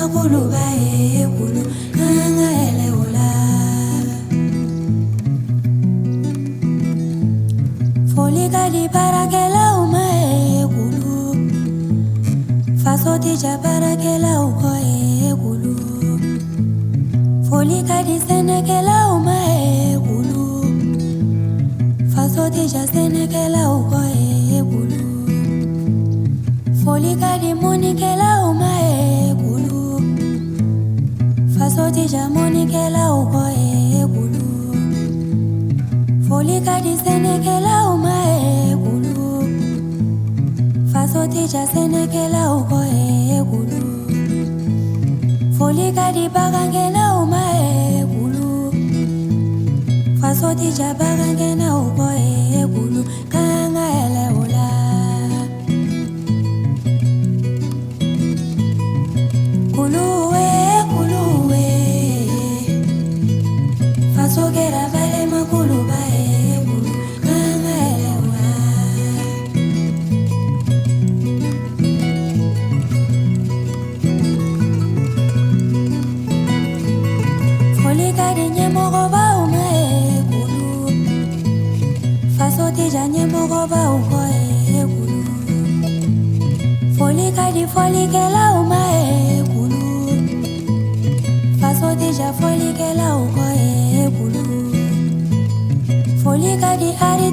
makulu ba ekulu kanga ele ola folika di parakela uma ekulu fasoti ja parakela uko ekulu folika di senekela uma ekulu fasoti ja senekela uko ekulu folika di monikela uma ekulu fasoti ja monikela uko ekulu folika di senekela uma ekulu fasoti ja senekela uko ekulu folika di bagangena uma ekulu fasoti ja bagangena uko ekulu kanga ele ola kuluwe kuluwe fasogera vale makulu ba ekulu kanga ele ola folika di nyemoko ba uma ekulu fasoti ja nyemoko ba uko ekulu folika di folikela uma ekulu fasoti ja folikela uko ekulu folika di ari